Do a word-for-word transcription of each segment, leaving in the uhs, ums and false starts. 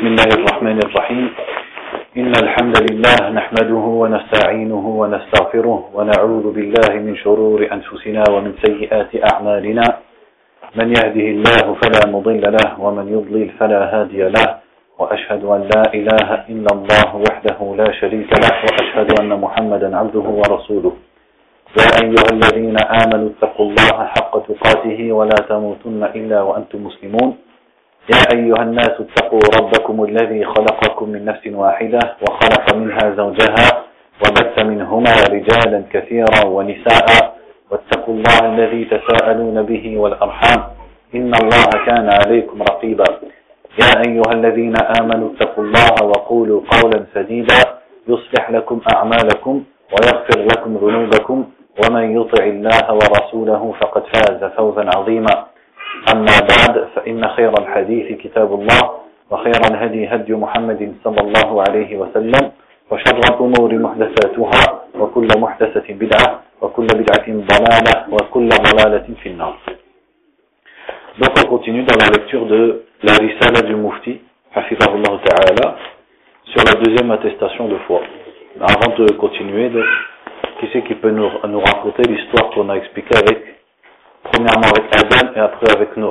الله الرحمن الرحيم إن الحمد لله نحمده ونستعينه ونستغفره ونعوذ بالله من شرور أنفسنا ومن سيئات أعمالنا من يهده الله فلا مضل له ومن يضلل فلا هادي له وأشهد أن لا إله إلا الله وحده لا شريك له وأشهد أن محمدا عبده ورسوله يا أيها الذين آمنوا اتقوا الله حق تقاته ولا تموتن إلا وأنتم مسلمون يا أيها الناس اتقوا ربكم الذي خلقكم من نفس واحدة وخلق منها زوجها وبث منهما رجالا كثيرا ونساء واتقوا الله الذي تساءلون به والأرحام إن الله كان عليكم رقيبا يا أيها الذين آمنوا اتقوا الله وقولوا قولا سديدا يصلح لكم أعمالكم ويغفر لكم ذنوبكم ومن يطع الله ورسوله فقد فاز فوزا عظيما أما بعد فإن خير الحديث كتاب الله وخير الهدي هدي محمد صلى الله عليه وسلم وشر الأمور محدثاتها وكل محدثة بدعة وكل بدعة ضلالة وكل ضلالة في النار. Donc on continue dans la lecture de la Risala du Mufti, Hafidhahullah Ta'ala, sur la deuxième attestation de foi. Avant de continuer, de, qui c'est qui peut nous, nous raconter l'histoire qu'on a expliquée avec, premièrement avec Adam et après avec Nuh.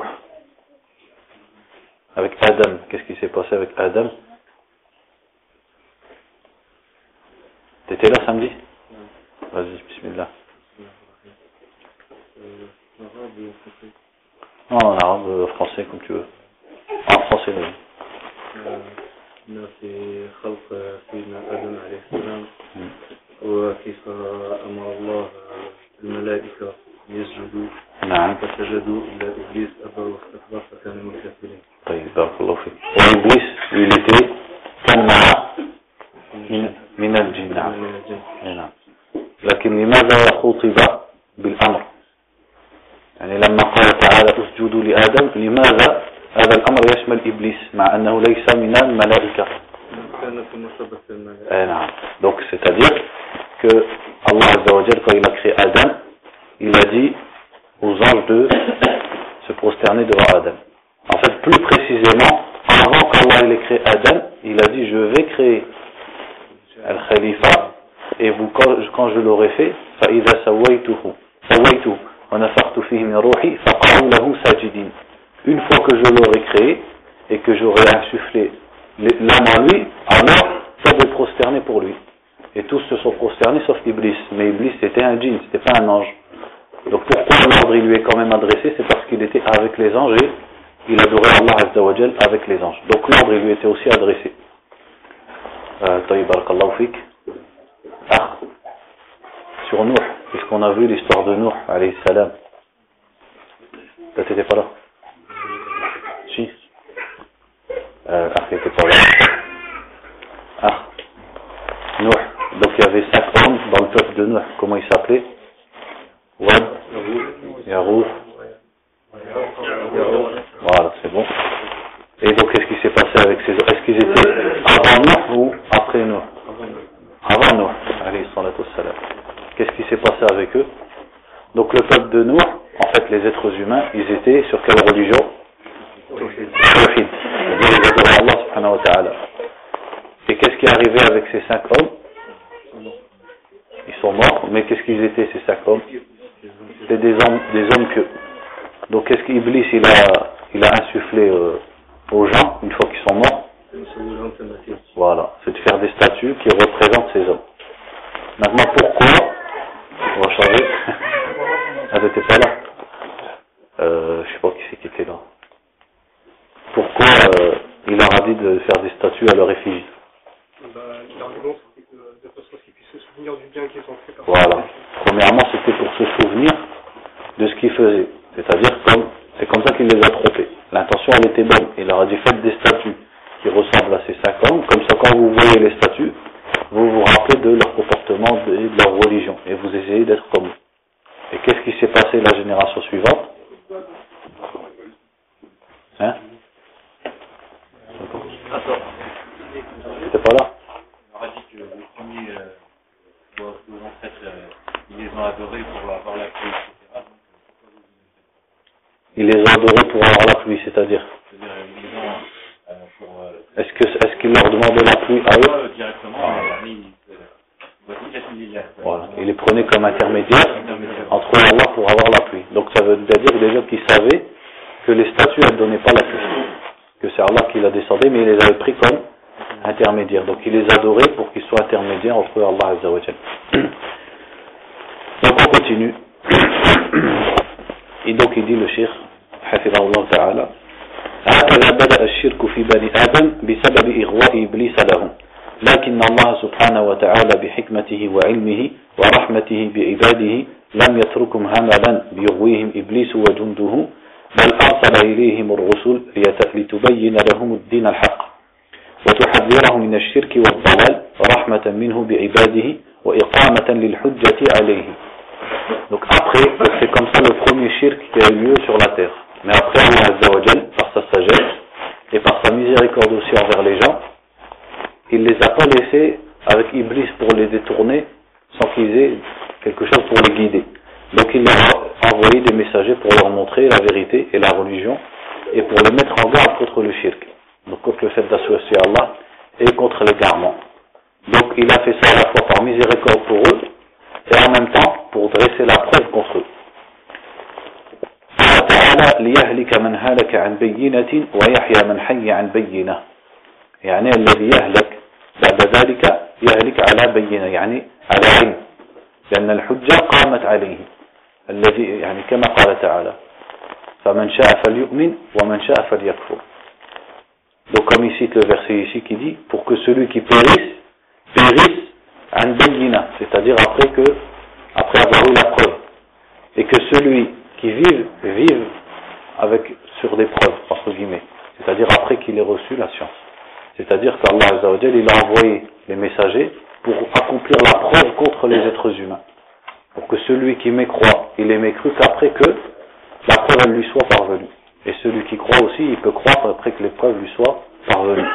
Avec Adam, qu'est-ce qui s'est passé avec Adam? T'étais là samedi? Vas-y, bismillah. Non, en arabe, français, comme tu veux. En français, oui. في خلق سيدنا آدم عليه السلام وكيف أمر الله الملائكة يسجدوا نعم فسجدوا إلا إبليس أبى واستكبر فكان من الكافرين. طيب بارك الله فيك. وإبليس il était كان مع من من الجن. نعم. نعم. لكن لماذا خُطب بالأمر؟ يعني لما قال تعالى اسجدوا لآدم لماذا هذا الأمر يشمل إبليس مع أنه ليس من الملائكة؟ eh, نعم. Donc c'est-à-dire que Allah Azza wa Jal, quand il a créé Adam, il a dit aux anges de se prosterner devant Adam. En fait, plus précisément, avant qu'Allah ait créé Adam, il a dit je vais créer Al-Khalifa et vous, quand, quand je l'aurai fait, فَإِذَا سَوَيْتُهُ سَوَيْتُهُ وَنَفَخْتُ فِيهِ مِنْ رُوحِي فَقَعُوا لَهُ سَاجِدِينَ. Une fois que je l'aurai créé et que j'aurai insufflé l'âme en lui, alors ça va prosterner pour lui. Et tous se sont prosternés sauf Iblis. Mais Iblis c'était un djinn, c'était pas un ange. Donc pourquoi l'ordre il lui est quand même adressé? C'est parce qu'il était avec les anges et il adorait Allah Azza wa Jal avec les anges. Donc l'ordre il lui était aussi adressé. Tayyib barakallahu fik. Ah, sur Nuh, puisqu'on a vu l'histoire de Nuh alayhi salam. Toi t'étais pas là? Si. Euh, ah, t'étais pas là. Ah, Nuh. Donc il y avait cinq hommes dans le peuple de Nuh. Comment ils s'appelaient? Wad, Yarouf. Voilà, c'est bon. Et donc qu'est-ce qui s'est passé avec ces hommes? Est-ce qu'ils étaient avant Nuh ou après Nuh? Avant Nuh, alayhi salatu wassalam. Qu'est-ce qui s'est passé avec eux? Donc le peuple de Nuh, en fait les êtres humains, ils étaient sur quelle religion? Tawhid. C'est-à-dire ils adoraient Allah subhanahu wa ta'ala. Et qu'est-ce qui est arrivé avec ces cinq hommes? Ils sont morts, mais qu'est-ce qu'ils étaient ces cinq hommes? C'était des hommes, des hommes que. Donc qu'est-ce qu'Iblis il a, il a insufflé euh, aux gens une fois qu'ils sont morts? Voilà, c'est de faire des statues qui représentent ces hommes. Maintenant pourquoi? On va changer. Ah, t'étais pas là. Euh, je sais pas qui c'est qui était là. Pourquoi euh, il leur a dit de faire des statues à leur effigie? Bah, l'argument c'était que de façon à ce qu'ils puissent se souvenir du bien qu'ils ont fait. Voilà. Premièrement, c'était pour se souvenir de ce qu'ils faisaient. C'est-à-dire comme c'est comme ça qu'il les a trompés. L'intention elle était bonne. Il leur a dit faites des statues qui ressemblent à ces cinq hommes. Comme ça, quand vous voyez les statues, vous vous rappelez de leur comportement et de, de leur religion. Et vous essayez d'être comme eux. Et qu'est-ce qui s'est passé la génération suivante? Hein? T'étais pas là? On a dit que les premiers, euh, vos ancêtres, euh, ils les ont adorés pour avoir la pluie, et cetera. Ils les ont adorés pour avoir la pluie, c'est-à-dire? C'est-à-dire, ils les ont euh, pour... Euh, est-ce que est-ce qu'il leur demandait la pluie à eux? euh, directement, ah. mais il euh, voilà. Il les prenait comme intermédiaires entre eux et Allah pour avoir la pluie. Donc ça veut dire déjà qu'ils savaient que les statues ne donnaient pas la pluie. Que c'est Allah qui l'a descendu, mais il les avait pris comme intermédiaires. Donc il les adorait pour qu'ils soient intermédiaires entre eux et Allah Azza wa Jal. Donc on continue. Et donc il dit le Cheikh, حفظه الله تعالى: هكذا بدأ الشرك في بني آدم بسبب إغواء إبليس لهم، لكن الله سبحانه وتعالى بحكمته وعلمه ورحمته بعباده لم يتركهم هملا بيغويهم إبليس وجنده، بل أرسل إليهم الرسل لتبين لهم الدين الحق وتحذرهم من الشرك والضلال رحمة منه بعباده وإقامة للحجة عليه. Donc après, c'est comme ça le premier shirk qui a eu lieu sur la terre. Mais après, Allah Azza wa Jal, par sa sagesse et par sa miséricorde aussi envers les gens, il les a pas laissés avec Iblis pour les détourner sans qu'ils aient quelque chose pour les guider. Donc il leur a envoyé des messagers pour leur montrer la vérité et la religion et pour les mettre en garde contre le shirk, donc contre le fait d'associer Allah et contre l'égarement. Donc il a fait ça à la fois par miséricorde pour eux et en même temps pour dresser la preuve contre eux. ليهلك من هلك عن بينة ويحيى من حي عن بينة. يعني الذي يهلك بعد ذلك يهلك على بينة، يعني على علم، لأن الحجة قامت عليه، الذي يعني كما قال تعالى: فمن شاء فليؤمن ومن شاء فليكفر. Donc comme il cite le verset ici qui dit: pour que celui qui périsse périsse عن بينة, c'est-à-dire après que après avoir eu la preuve, et que celui qui vive vive avec sur des preuves entre guillemets, c'est-à-dire après qu'il ait reçu la science. C'est-à-dire qu'Allah Azza wa Jal, il a envoyé les messagers pour accomplir la preuve contre les êtres humains. Pour que celui qui mécroit, il ait mécru qu'après que la preuve elle lui soit parvenue. Et celui qui croit aussi, il peut croire après que les preuves lui soient parvenues.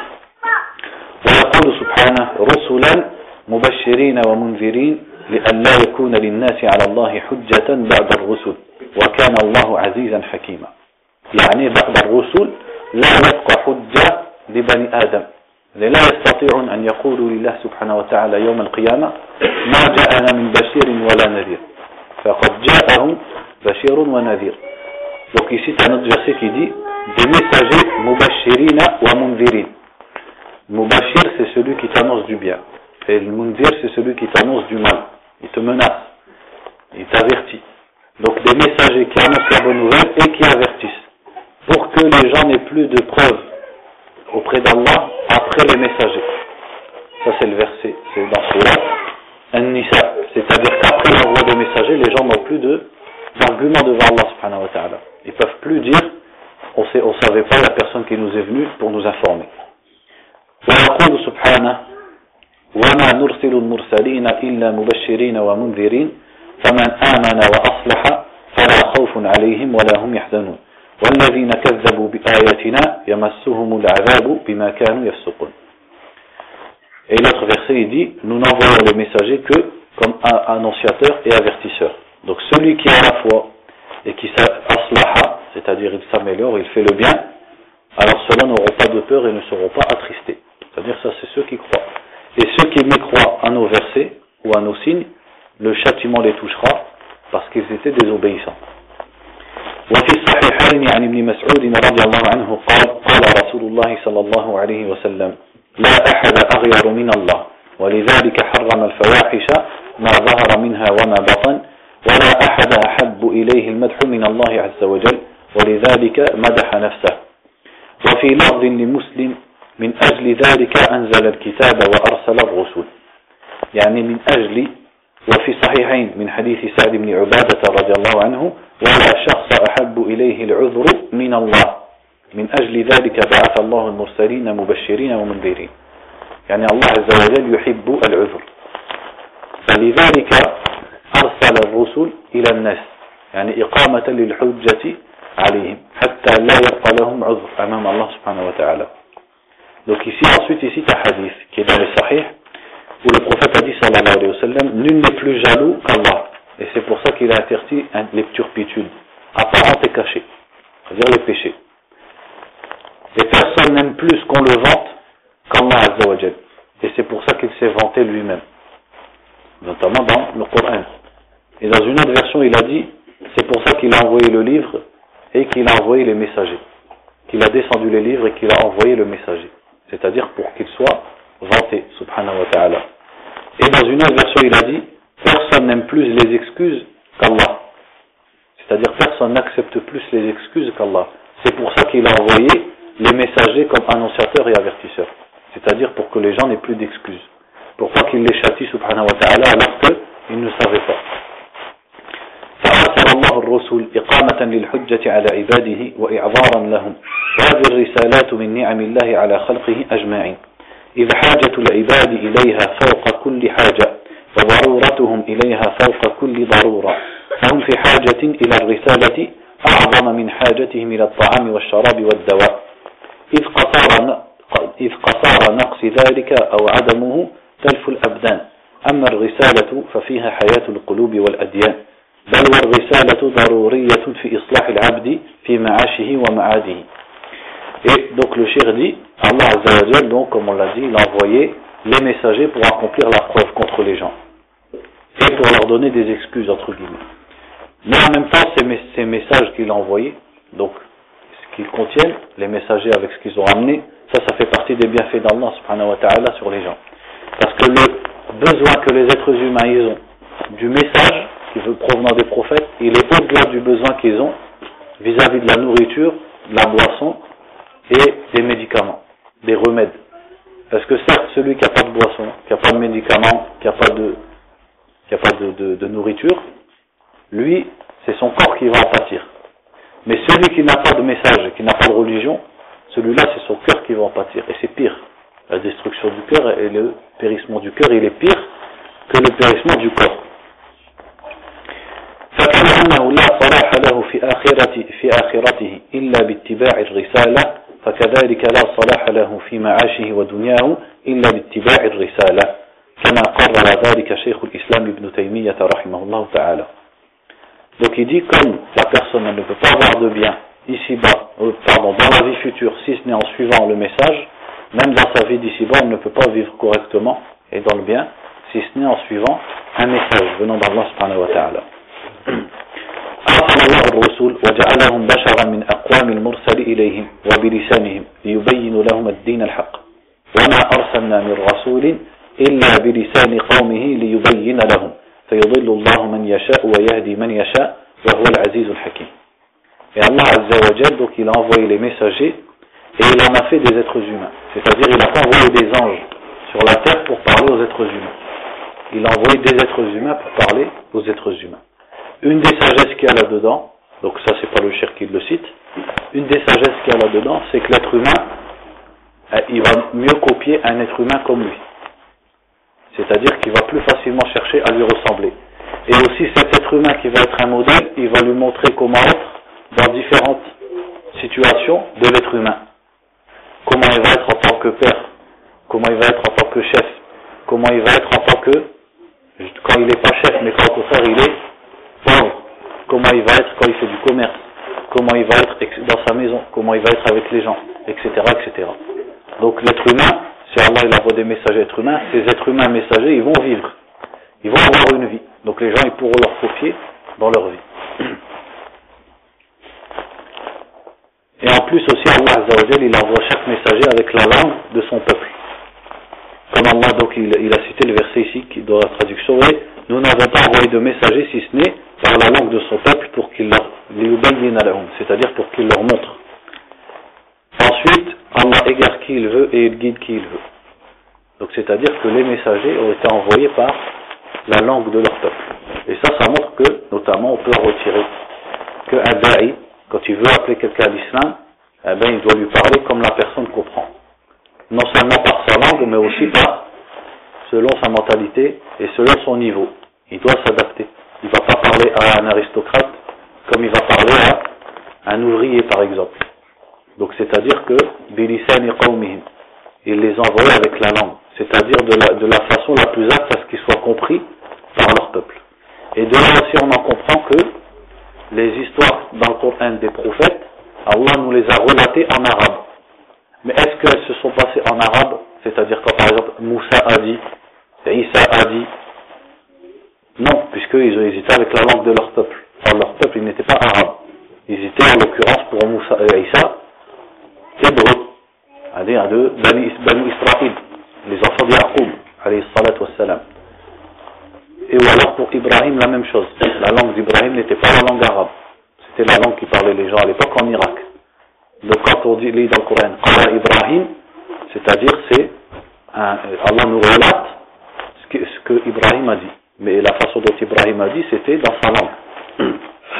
ويقول سبحانه: رسلا مبشرين ومنذرين لئلا يكون للناس على الله حجة بعد الرسل وكان الله عزيزا حكيما. يعني بعد الرسل لا يبقى حجة لبني آدم، لا يستطيعون أن يقولوا لله سبحانه وتعالى يوم القيامة: ما جاءنا من بشير ولا نذير، فقد جاءهم بشير ونذير. Donc ici c'est un autre verset qui dit: des messagers mubashirina wa munzirin. Mubashir, c'est celui qui t'annonce du bien, et le munzir, c'est celui qui t'annonce du mal, il te menace, il t'avertit. Donc des messagers qui annoncent la bonne nouvelle et qui avertissent, pour que les gens n'aient plus de preuves auprès d'Allah après les messagers. Ça c'est le verset, c'est dans Surah An-Nisa, c'est-à-dire qu'après l'envoi des messagers, les gens n'ont plus de, d'arguments devant Allah subhanahu wa ta'ala. Ils ne peuvent plus dire: on ne on savait pas la personne qui nous est venue pour nous informer. ويقول سبحانه: وما نرسل المرسلين إلا مبشرين ومنذرين فمن آمن وأصلح فلا خوف عليهم ولا هم يحزنون والذين كذبوا بآياتنا يمسهم العذاب بما كانوا يفسقون. Et l'autre verset il dit: nous n'envoyons les messagers que comme annonciateurs et avertisseurs. Donc celui qui a la foi et qui s'aslaha, c'est-à-dire il s'améliore, il fait le bien, alors ceux-là n'auront pas de peur et ne seront pas attristés. C'est-à-dire ça c'est ceux qui croient. Et ceux qui mécroient à nos versets ou à nos signes, le châtiment les touchera parce qu'ils étaient désobéissants. وفي الصحيحين عن ابن مسعود رضي الله عنه قال: قال رسول الله صلى الله عليه وسلم: لا أحد أغير من الله ولذلك حرم الفواحش ما ظهر منها وما بطن ولا أحد أحب إليه المدح من الله عز وجل ولذلك مدح نفسه. وفي لفظ لمسلم: من أجل ذلك أنزل الكتاب وأرسل الرسل. يعني من أجل. وفي صحيحين من حديث سعد بن عبادة رضي الله عنه: ولا شخص أحب إليه العذر من الله من أجل ذلك بعث الله المرسلين مبشرين ومنذرين. يعني الله عز وجل يحب العذر فلذلك أرسل الرسل إلى الناس، يعني إقامة للحجة عليهم حتى لا يبقى لهم عذر أمام الله سبحانه وتعالى. Donc ici, ensuite, ici, un hadith qui est dans les sahih, où le prophète a dit, sallallahu alayhi wa sallam: nul n'est plus jaloux qu'Allah. Et c'est pour ça qu'il a interdit les turpitudes apparentes et cachées, c'est-à-dire les péchés. Et personne personne n'aime plus qu'on le vante qu'Allah Azza wa Jal. Et c'est pour ça qu'il s'est vanté lui-même, notamment dans le Coran. Et dans une autre version, il a dit, c'est pour ça qu'il a envoyé le livre et qu'il a envoyé les messagers. Qu'il a descendu les livres et qu'il a envoyé le messager. C'est-à-dire pour qu'il soit vanté, subhanahu wa ta'ala. Et dans une autre version, il a dit, personne n'aime plus les excuses qu'Allah. C'est-à-dire personne n'accepte plus les excuses qu'Allah. C'est pour ça qu'il a envoyé les messagers comme annonciateurs et avertisseurs. C'est-à-dire pour que les gens n'aient plus d'excuses. Pour pas qu'il les châtie, subhanahu wa ta'ala, alors qu'ils ne savaient pas. فأرسل الله الرسل إقامة للحجة على عباده وإعذارا لهم. هذه الرسالات من نعم الله على خلقه أجمعين. إذ حاجة العباد إليها فوق كل حاجة وضرورتهم إليها فوق كل ضرورة. فهم في حاجة إلى الرسالة أعظم من حاجتهم إلى الطعام والشراب والدواء. إذ قصار إذ قصار نقص ذلك أو عدمه تلف الأبدان. أما الرسالة ففيها حياة القلوب والأديان. بل والرسالة ضرورية في إصلاح العبد في معاشه ومعاده. Et donc le shir dit, Allah Azza wa Jal, donc comme on l'a dit, il a envoyé les messagers pour accomplir la preuve contre les gens et pour leur donner des excuses entre guillemets. Mais en même temps, ces, ces messages qu'il a envoyés, donc ce qu'ils contiennent, les messagers avec ce qu'ils ont amené, ça, ça fait partie des bienfaits d'Allah subhanahu wa ta'ala sur les gens. Parce que le besoin que les êtres humains ils ont du message qui veut provenant des prophètes, il est au-delà du besoin qu'ils ont vis-à-vis de la nourriture, de la boisson et des médicaments, des remèdes. Parce que certes, celui qui n'a pas de boisson, qui n'a pas de médicaments, qui n'a pas de, qui n'a pas de, de, de nourriture, lui, c'est son corps qui va en pâtir. Mais celui qui n'a pas de message, qui n'a pas de religion, celui-là, c'est son cœur qui va en pâtir. Et c'est pire. La destruction du cœur et le périssement du cœur, il est pire que le périssement du corps. فكأنه لا صلاح له في آخرته في آخرته إلا باتباع الرسالة فكذلك لا صلاح له في معاشه ودنياه إلا باتباع الرسالة كما قرر ذلك شيخ الإسلام ابن تيمية رحمه الله تعالى. Donc il dit comme la personne ne peut pas avoir de bien ici-bas, euh, pardon, dans la vie future, si ce n'est en suivant le message, même dans sa vie d'ici-bas, on ne peut pas vivre correctement et dans le bien, si ce n'est en suivant un message venant d'Allah subhanahu wa ta'ala. أرسل الله الرسل وجعلهم بشرا من أقوام المرسل إليهم وبلسانهم ليبين لهم الدين الحق وما أرسلنا من رسول إلا بلسان قومه ليبين لهم فيضل الله من يشاء ويهدي من يشاء وهو العزيز الحكيم. Et Allah Azza wa Jal, donc il a envoyé les messagers et il en a fait des êtres humains. C'est-à-dire il n'a pas envoyé des anges sur la terre pour parler aux êtres humains. Il a envoyé des êtres humains pour parler aux êtres humains. Une des sagesses qu'il y a là-dedans, donc ça c'est pas le shir qui le cite, une des sagesses qu'il y a là-dedans, c'est que l'être humain, il va mieux copier un être humain comme lui. C'est-à-dire qu'il va plus facilement chercher à lui ressembler. Et aussi cet être humain qui va être un modèle, il va lui montrer comment être dans différentes situations de l'être humain. Comment il va être en tant que père, comment il va être en tant que chef, comment il va être en tant que, quand il n'est pas chef mais qu'au contraire il est pauvre, comment il va être quand il fait du commerce, comment il va être dans sa maison, comment il va être avec les gens, et cetera, et cetera. Donc l'être humain, si Allah il envoie des messagers êtres humains, ces êtres humains messagers, ils vont vivre, ils vont avoir une vie. Donc les gens ils pourront leur copier dans leur vie. Et en plus aussi Allah Azza wa Jal, il envoie chaque messager avec la langue de son peuple. Comme Allah donc il, il a cité le verset ici qui dans la traduction est nous n'avons pas envoyé de messager si ce n'est par la langue de son peuple pour qu'il leur c'est-à-dire pour qu'il leur montre. Ensuite, Allah égare qui il veut et il guide qui il veut. Donc c'est-à-dire que les messagers ont été envoyés par la langue de leur peuple. Et ça, ça montre que, notamment, on peut en retirer qu'un da'i, quand il veut appeler quelqu'un à l'islam, eh ben, il doit lui parler comme la personne comprend. Non seulement par sa langue, mais aussi par selon sa mentalité et selon son niveau. Il doit s'adapter. Il ne va pas parler à un aristocrate comme il va parler à un ouvrier, par exemple. Donc c'est-à-dire que bilisani qawmihim, il les envoie avec la langue, c'est-à-dire de la, de la façon la plus apte à ce qu'ils soient compris par leur peuple. Et de là aussi on en comprend que les histoires dans le Coran des prophètes, Allah nous les a relatées en arabe. Mais est-ce qu'elles se sont passées en arabe? C'est-à-dire quand par exemple Moussa a dit, Isa a dit? Non, puisqu'ils ils étaient avec la langue de leur peuple. Enfin, leur peuple, ils n'étaient pas arabes. Ils étaient en l'occurrence pour Moussa et Isa, hébreux, c'est-à-dire de Bani, Bani Israël, les enfants d'Yaqub, alayhi salatu wassalam. Et ou alors pour Ibrahim, la même chose. La langue d'Ibrahim n'était pas la langue arabe. C'était la langue qui parlaient les gens à l'époque en Irak. Donc quand on dit lit dans le Coran, Qala Ibrahim, c'est-à-dire c'est un, Allah nous relate ce que, ce que Ibrahim a dit. Mais la façon dont Ibrahim a dit, c'était dans sa langue.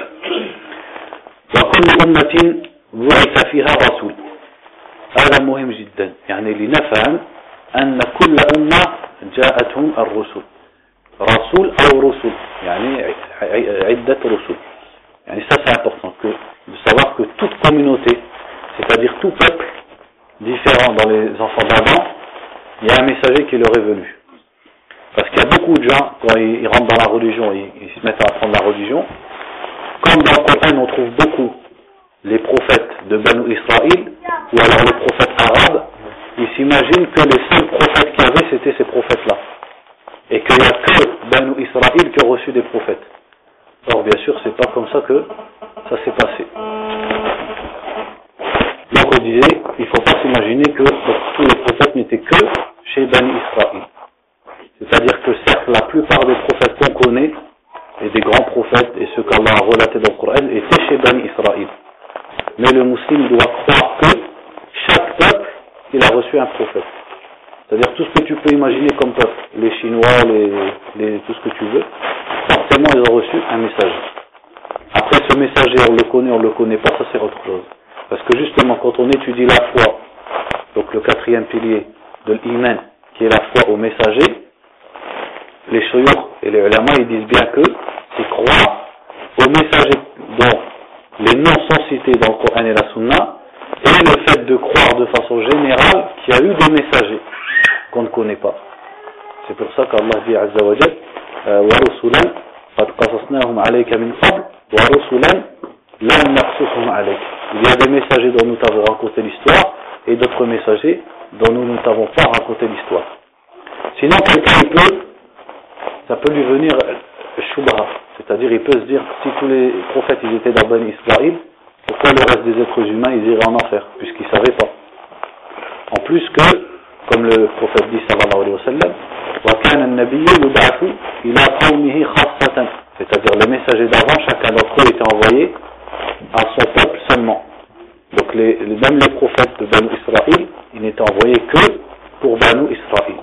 وكل أمة بعث فيها رسول. هذا مهم جدا. يعني لنفهم أن كل أمة جاءتهم الرسل. رسول أو رسل. يعني عدة رسل. يعني ça c'est important que, de savoir que toute communauté, c'est-à-dire tout peuple différent dans les enfants d'Adam, il y a un messager qui leur est venu. Parce qu'il y a beaucoup de gens, quand ils, ils rentrent dans la religion, ils, ils se mettent à apprendre la religion, comme dans le Coran on trouve beaucoup les prophètes de Banu Israël, ou alors les prophètes arabes, ils s'imaginent que les seuls prophètes qu'il y avait, c'était ces prophètes-là. Et qu'il n'y a que Banu Israël qui ont reçu des prophètes. Or bien sûr, c'est pas comme ça que ça s'est passé. Donc on disait, il ne faut pas s'imaginer que tous les prophètes n'étaient que chez Bani Israël. C'est-à-dire que certes, la plupart des prophètes qu'on connaît, et des grands prophètes, et ceux qu'Allah a relatés dans le Coran, étaient chez Bani Israël. Mais le musulman doit croire que chaque peuple, il a reçu un prophète. C'est-à-dire tout ce que tu peux imaginer comme peuple, les Chinois, les, les, tout ce que tu veux, forcément ils ont reçu un messager. Après ce messager, on le connaît, on le connaît pas, ça c'est autre chose. Parce que justement, quand on étudie la foi, donc le quatrième pilier de l'iman, qui est la foi au messager, les shuyukh et les ulama, ils disent bien que c'est croire au messager dont les noms sont cités dans le Coran et la Sunna, et le fait de croire de façon générale qu'il y a eu des messagers qu'on ne connaît pas. C'est pour ça qu'Allah dit Azza wa Jal, وَرُسُلًا قَدْ قَصَصْنَاهُمْ عَلَيْكَ مِنْ قَبْلِ وَرُسُلًا لَمْ نَقْصُصْهُمْ عَلَيْكَ. Il y a des messagers dont nous t'avons raconté l'histoire, et d'autres messagers dont nous ne t'avons pas raconté l'histoire. Sinon, quelqu'un il peut, ça peut lui venir shubha, c'est-à-dire il peut se dire, si tous les prophètes ils étaient dans Bani Israël, pourquoi le reste des êtres humains ils iraient en enfer, puisqu'ils ne savaient pas. En plus que, comme le prophète dit sallallahu alayhi wa sallam, وَكَانَ النَّبِيُّ يُبْعَثُ إِلَى قَوْمِهِ خَاصَّةً, c'est-à-dire les messagers d'avant, chacun d'entre eux était envoyé à son peuple seulement. Donc les, les, même les prophètes de Banu Israël, ils n'étaient envoyés que pour Banu Israël.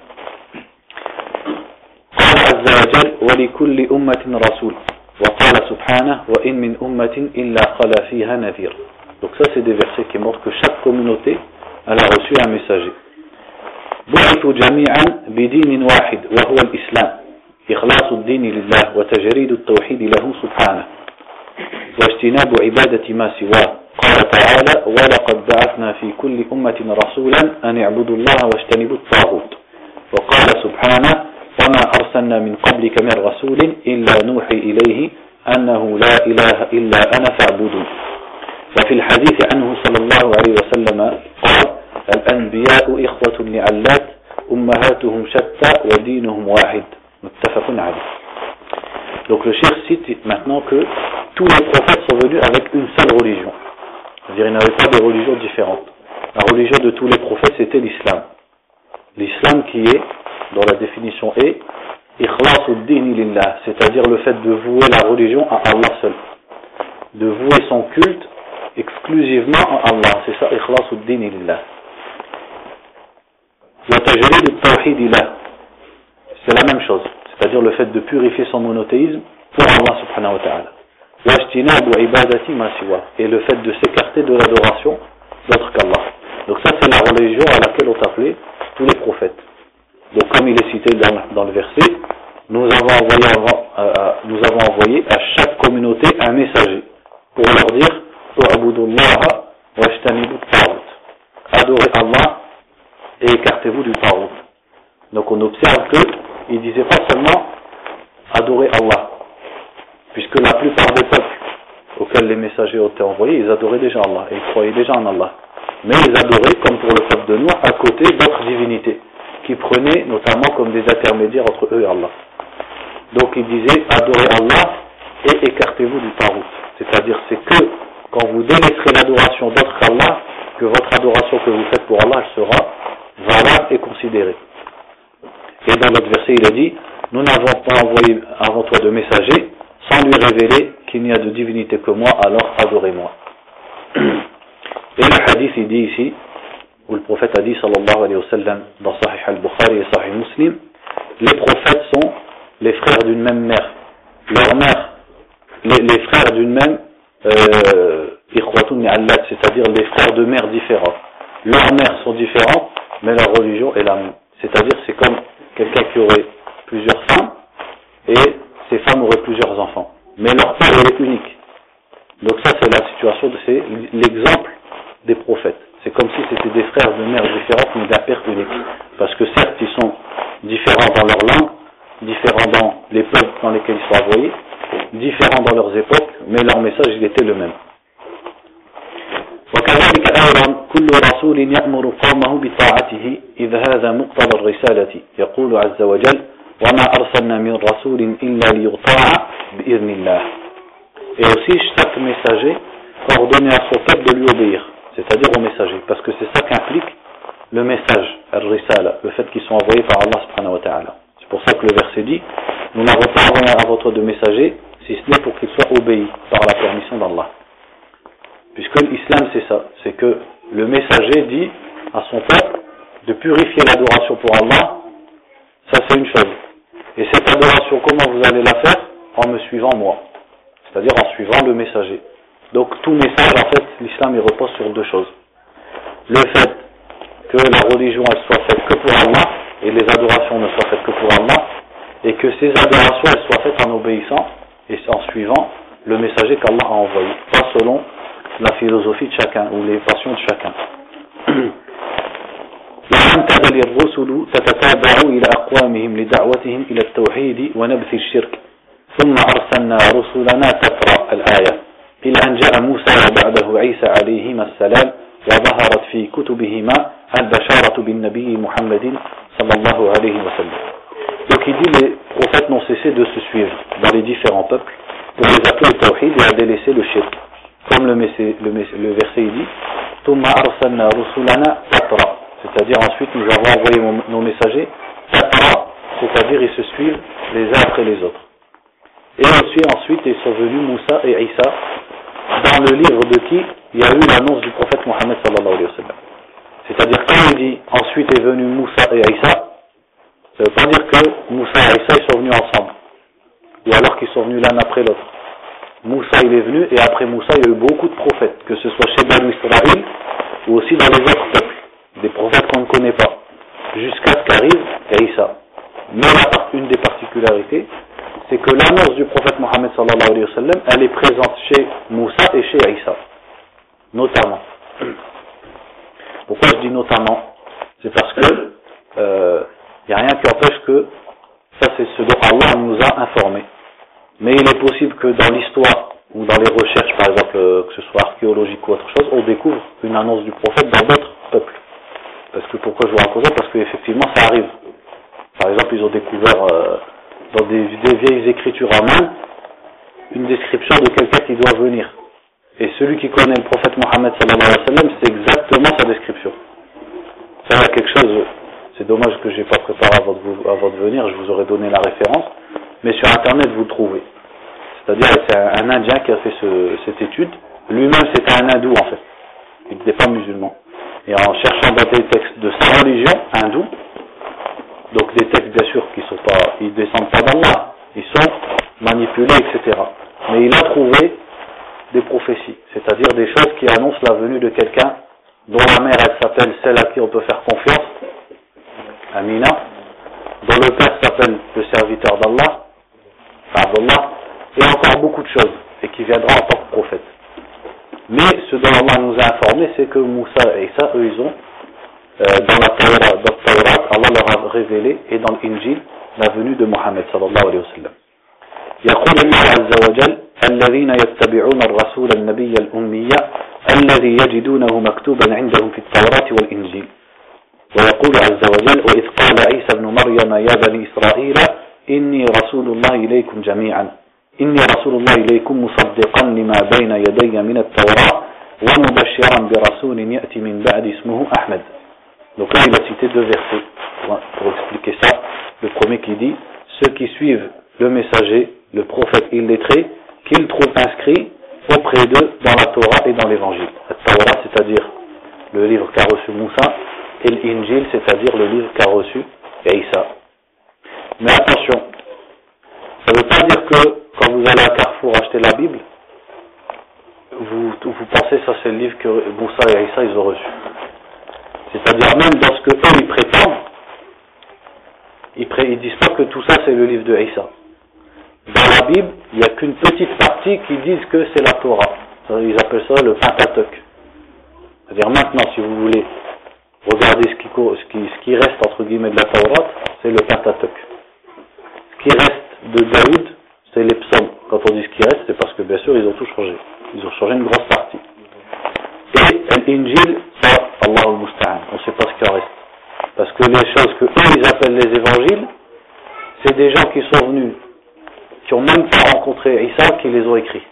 قال عز وجل ولكل أمة رسول وقال سبحانه وإن من أمة إلا خلا فيها نذير. Donc ça c'est des versets qui montrent que chaque communauté elle a reçu un messager. بعثوا جميعا بدين واحد وهو الإسلام إخلاص الدين لله وتجريد التوحيد له سبحانه واجتناب عبادة ما سواه. قال تعالى ولقد بعثنا في كل أمة رسولا أن اعبدوا الله واجتنبوا الطاغوت. وقال سبحانه وما أرسلنا من قبلك من رسول إلا نوحي إليه أنه لا إله إلا أنا فاعبدون. وفي الحديث عنه صلى الله عليه وسلم قال الأنبياء إخوة لعلات أمهاتهم شتى ودينهم واحد متفق عليه. Donc le cheikh cite maintenant que tous les prophètes sont venus avec une seule religion. C'est-à-dire il n'y avait pas de religion différente. La religion de tous les prophètes c'était l'islam. L'islam qui est, dont la définition est ikhlasuddin lillah, c'est-à-dire le fait de vouer la religion à Allah seul. De vouer son culte exclusivement à Allah. C'est ça, ikhlasuddin lillah. Wa tajrid at-tawhid lillah. C'est la même chose. C'est-à-dire le fait de purifier son monothéisme pour Allah subhanahu wa ta'ala. Wajtinabu ibadati ma siwa. Et le fait de s'écarter de l'adoration d'autre qu'Allah. Donc ça c'est la religion à laquelle on appelait tous les prophètes. Donc comme il est cité dans, dans le verset, nous avons, envoyé avant, euh, nous avons envoyé à chaque communauté un messager pour leur dire U'budullaha wajtanibu at-taghut. Adorez Allah et écartez-vous du taghut. Donc on observe que il ne disait pas seulement adorer Allah, puisque la plupart des peuples auxquels les messagers ont été envoyés, ils adoraient déjà Allah et ils croyaient déjà en Allah. Mais ils adoraient, comme pour le peuple de Noé, à côté d'autres divinités, qui prenaient notamment comme des intermédiaires entre eux et Allah. Donc ils disaient, adorez Allah et écartez-vous du tarout. C'est-à-dire, c'est que quand vous délaisserez l'adoration d'autre qu'Allah, que votre adoration que vous faites pour Allah, elle sera valable et considérée. Et dans l'autre verset, il a dit, nous n'avons pas envoyé avant toi de messager, sans lui révéler qu'il n'y a de divinité que moi, alors adorez-moi. Et le hadith, il dit ici, où le prophète a dit, sallallahu alayhi wa sallam, dans Sahih al-Bukhari et Sahih Muslim, les prophètes sont les frères d'une même mère. Leur mère, les, les frères d'une même, euh, c'est-à-dire les frères de mères différents. Leurs mères sont différentes, mais leur religion est la même. C'est-à-dire, c'est comme quelqu'un qui aurait plusieurs femmes, et ces femmes auraient plusieurs enfants. Mais leur père est unique. Donc ça, c'est la situation, c'est l'exemple des prophètes. C'est comme si c'était des frères de mères différentes, mais d'un père unique. Parce que certes, ils sont différents dans leur langue, différents dans les peuples dans lesquels ils sont envoyés, différents dans leurs époques, mais leur message, il était le même. وكذلك أيضا كل رسول يأمر قومه بطاعته إذ هذا مقتضى الرسالة يقول عز وجل وما أرسلنا من رسول إلا ليطاع بإذن الله. Et aussi chaque messager ordonnait à son peuple de lui obéir, c'est-à-dire au messager, parce que c'est ça qu'implique le message, al-risala, le fait qu'ils sont envoyés par Allah subhanahu wa ta'ala. C'est pour ça que le verset dit, nous n'avons pas envoyé à votre de messager, si ce n'est pour qu'il soit obéi par la permission d'Allah. Puisque l'islam c'est ça, c'est que le messager dit à son peuple de purifier l'adoration pour Allah, ça c'est une chose. Et cette adoration, comment vous allez la faire? En me suivant moi, c'est-à-dire en suivant le messager. Donc tout message, en fait, l'islam il repose sur deux choses. Le fait que la religion elle soit faite que pour Allah, et les adorations ne soient faites que pour Allah, et que ces adorations elles soient faites en obéissant et en suivant le messager qu'Allah a envoyé, pas selon la philosophie de chacun ou les passions de chacun. لم تزل الرسل تتتابع إلى أقوامهم لدعوتهم إلى التوحيد ونبذ الشرك ثم أرسلنا رسلنا تترى الآية إلى أن جاء موسى وبعده عيسى عليهما السلام وظهرت في كتبهما البشارة بالنبي محمد صلى الله عليه وسلم. Donc il dit les prophètes n'ont cessé de se suivre dans les différents peuples pour les appeler au tawhid et à délaisser le shirk. Comme le, messie, le, messie, le verset il dit ثم أرسلنا رسلنا تترى, c'est-à-dire ensuite nous avons envoyé nos messagers tatra, c'est-à-dire ils se suivent les uns après les autres. Et aussi ensuite ils sont venus Moussa et Isa. Dans le livre de qui il y a eu l'annonce du prophète Mohammed sallallahu alayhi wa sallam. C'est-à-dire quand il dit ensuite est venu Moussa et Isa, ça ne veut pas dire que Moussa et Isa ils sont venus ensemble, ou alors qu'ils sont venus l'un après l'autre. Moussa il est venu et après Moussa il y a eu beaucoup de prophètes, que ce soit chez Banu Israël ou aussi dans les autres peuples, des prophètes qu'on ne connaît pas, jusqu'à ce qu'arrive Isa. Mais là, une des particularités, c'est que l'annonce du prophète Mohammed sallallahu alayhi wa sallam, elle est présente chez Moussa et chez Isa, notamment. Pourquoi je dis notamment? C'est parce que il euh, n'y a rien qui empêche que ça c'est ce dont Allah nous a informés. Mais il est possible que dans l'histoire ou dans les recherches, par exemple, euh, que ce soit archéologique ou autre chose, on découvre une annonce du prophète dans d'autres peuples. Parce que pourquoi je vous raconte ça? Parce qu'effectivement ça arrive. Par exemple, ils ont découvert euh, dans des, des vieilles écritures en Inde une description de quelqu'un qui doit venir. Et celui qui connaît le prophète Mohammed sallallahu alayhi wa sallam, c'est exactement sa description. Ça va quelque chose, c'est dommage que je n'ai pas préparé avant de, vous, avant de venir, je vous aurais donné la référence, mais sur internet vous le trouvez. C'est-à-dire c'est un, un Indien qui a fait ce, cette étude, lui-même c'était un hindou en fait, il n'était pas musulman. Et en cherchant dans des textes de sa religion, hindou, donc des textes bien sûr qui sont pas, ils descendent pas d'Allah, ils sont manipulés, et cetera. Mais il a trouvé des prophéties, c'est-à-dire des choses qui annoncent la venue de quelqu'un dont la mère elle s'appelle celle à qui on peut faire confiance, Amina, dont le père s'appelle le serviteur d'Allah, Abdullah, et encore beaucoup de choses, et qui viendra en tant que prophète. Mais ce dont Allah nous a informé, c'est que Moussa et Isa, eux, ils ont, euh, dans la Tawrat, dans le Tawrat, Allah leur a révélé, et dans l'Injil, la venue de Mohammed sallallahu alayhi wa sallam. يقول الله عز وجل الذين يتبعون الرسول النبي الأمي الذي يجدونه مكتوبا عندهم في التوراة والإنجيل ويقول عز وجل وإذ قال عيسى ابن مريم يا بني إسرائيل إني رسول الله إليكم جميعا إني رسول الله إليكم مصدقا لما بين يدي من التوراة ومبشرا برسول يأتي من بعد اسمه أحمد. Donc là il a cité deux versets pour, pour expliquer ça. Le premier qui dit ceux qui suivent le messager, le prophète illettré, qu'ils trouvent inscrit auprès d'eux dans la Torah et dans l'évangile. La Torah, c'est-à-dire le livre qu'a reçu Moussa, et l'Injil, c'est-à-dire le livre qu'a reçu Isa. Mais attention, ça ne veut pas dire que quand vous allez à Carrefour acheter la Bible, vous, vous pensez que ça c'est le livre que Moussa et Isa ils ont reçu. C'est-à-dire même dans ce que eux ils prétendent, ils ne disent pas que tout ça c'est le livre de Isa. Dans la Bible, il n'y a qu'une petite partie qui disent que c'est la Torah. Ils appellent ça le Pentateuque. C'est-à-dire maintenant, si vous voulez regarder ce qui, ce qui, ce qui reste entre guillemets de la Torah, c'est le Pentateuque. Ce qui reste de Daoud, c'est les psaumes. Quand on dit ce qui reste, c'est parce que bien sûr ils ont tout changé. Ils ont changé une grosse partie. Et l'Injil, ça, Allah al-Musta'an, on ne sait pas ce qui en reste. Parce que les choses que eux ils appellent les évangiles, c'est des gens qui sont venus, qui n'ont même pas rencontré Isa, qui les ont écrits.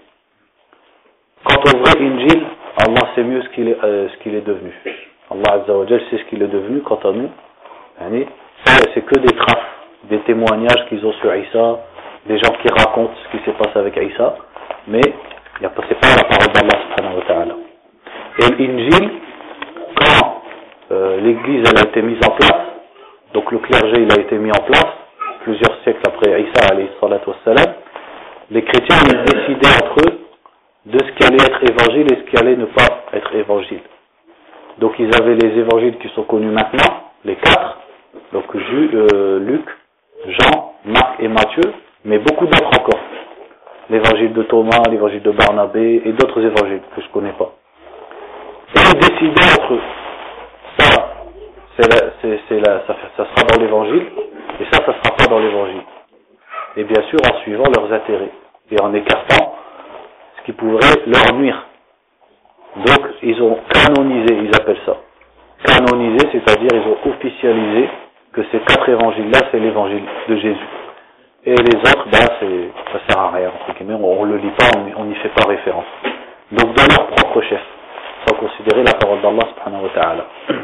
Quant au vrai Injil, Allah sait mieux ce qu'il est, euh, ce qu'il est devenu. Allah Azza wa Jal sait ce qu'il est devenu. Quant à nous, c'est que des traces, des témoignages qu'ils ont sur Isa, des gens qui racontent ce qui s'est passé avec Isa, mais il n'y a pas, c'est pas la parole d'Allah subhanahu wa ta'ala. Et l'Injil, quand euh, l'église elle a été mise en place, donc le clergé il a été mis en place, plusieurs siècles après Isa alayhi salatu wassalam, les chrétiens ils décidaient entre eux de ce qui allait être évangile et ce qui allait ne pas être évangile. Donc ils avaient les évangiles qui sont connus maintenant, les quatre, donc Ju, euh, Luc, Jean, Marc et Matthieu, mais beaucoup d'autres encore. L'évangile de Thomas, l'évangile de Barnabé et d'autres évangiles que je ne connais pas. Et ils décidaient entre eux. Ça, c'est la, c'est, c'est la, ça, ça sera dans l'évangile, et ça, ça ne sera pas dans l'évangile. Et bien sûr en suivant leurs intérêts, et en écartant ce qui pourrait leur nuire. Donc ils ont canonisé, ils appellent ça. Canonisé, c'est-à-dire ils ont officialisé que ces quatre évangiles-là, c'est l'évangile de Jésus. Et les autres, ben, c'est, ça sert à rien, entre guillemets, on ne le lit pas, on n'y fait pas référence. Donc dans leur propre chef, sans considérer la parole d'Allah subhanahu wa ta'ala.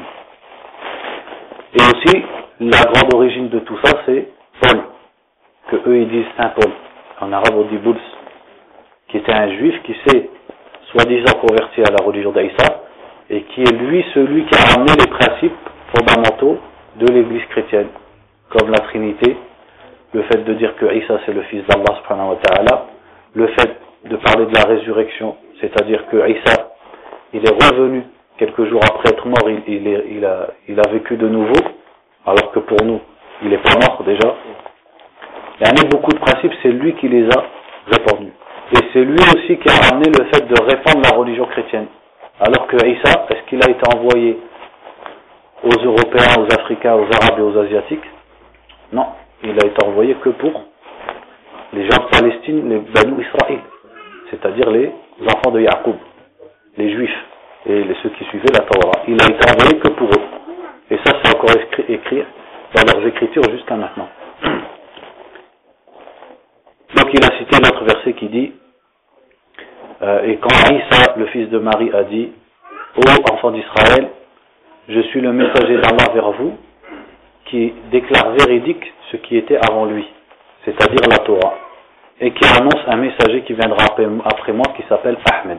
Et aussi, la grande origine de tout ça, c'est Paul, que eux ils disent Saint Paul, en arabe on dit Bouls, qui était un juif qui s'est soi-disant converti à la religion d'Isa, et qui est lui celui qui a ramené les principes fondamentaux de l'église chrétienne, comme la Trinité, le fait de dire que Isa c'est le fils d'Allah subhanahu wa ta'ala, le fait de parler de la résurrection, c'est-à-dire que Isa il est revenu quelques jours après être mort, il, il, est, il, a, il a vécu de nouveau, alors que pour nous il n'est pas mort déjà. Il y en a beaucoup de principes, c'est lui qui les a répandus. Et c'est lui aussi qui a ramené le fait de répandre la religion chrétienne. Alors que Isa, est-ce qu'il a été envoyé aux Européens, aux Africains, aux Arabes et aux Asiatiques? Non, il a été envoyé que pour les gens de Palestine, les Banu Israël, c'est-à-dire les enfants de Yacoub, les Juifs et les, ceux qui suivaient la Torah. Il a été envoyé que pour eux. Et ça, c'est encore écrit, écrit dans leurs écritures jusqu'à maintenant. Donc il a cité notre verset qui dit euh, et quand Isa, le fils de Marie, a dit ô enfants d'Israël, je suis le messager d'Allah vers vous qui déclare véridique ce qui était avant lui, c'est-à-dire la Torah, et qui annonce un messager qui viendra après moi qui s'appelle Ahmed.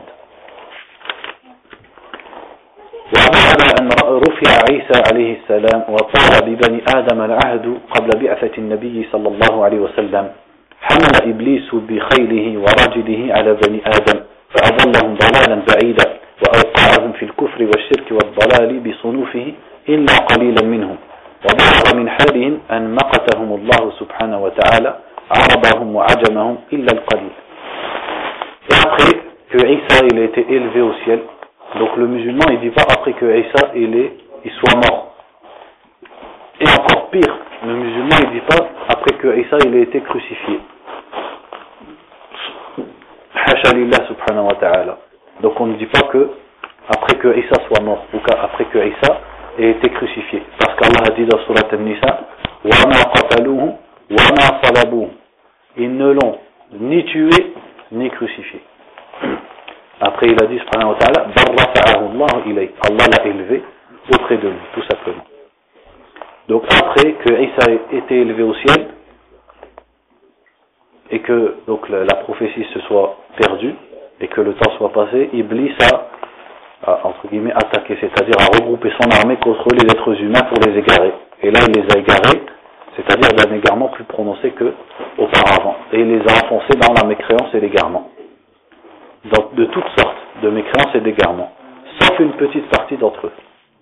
وبعد أن رفع عيسى عليه السلام وطال ببني آدم العهد قبل بعثة النبي صلى الله عليه وسلم حمل إبليس بخيله ورجله على بني آدم فأضلهم ضلالا بعيدا وأوقعهم في الكفر والشرك والضلال بصنوفه إلا قليلا منهم وبلغ من حالهم أن مقتهم الله سبحانه وتعالى عربهم وعجمهم إلا القليل. Et après que Isa il a été élevé au ciel, donc le musulman il dit pas après que Isa il, est, il soit mort. Et encore pire, le musulman il dit pas après que Isa il a été crucifié. Hasha lillah subhanahu wa ta'ala. Donc on ne dit pas que que Isa soit mort, ou après que Isa ait été crucifié. Parce qu'Allah a dit dans Surat An-Nisa, وَمَا قَتَلُوهُ وَمَا صَلَبُوهُ. Ils ne l'ont ni tué, ni crucifié. Après il a dit, subhanahu wa ta'ala, بَلْ رَفَعَهُ اللَّهُ إِلَيْهِ. Allah l'a élevé auprès de lui, tout simplement. Donc après que Isa ait été élevé au ciel, et que donc la, la prophétie se soit perdue, et que le temps soit passé, Iblis a, a entre guillemets attaqué, c'est-à-dire a regroupé son armée contre les êtres humains pour les égarer. Et là il les a égarés, c'est-à-dire d'un égarement plus prononcé que auparavant. Et il les a enfoncés dans la mécréance et l'égarement. Donc de toutes sortes de mécréance et d'égarement, sauf une petite partie d'entre eux.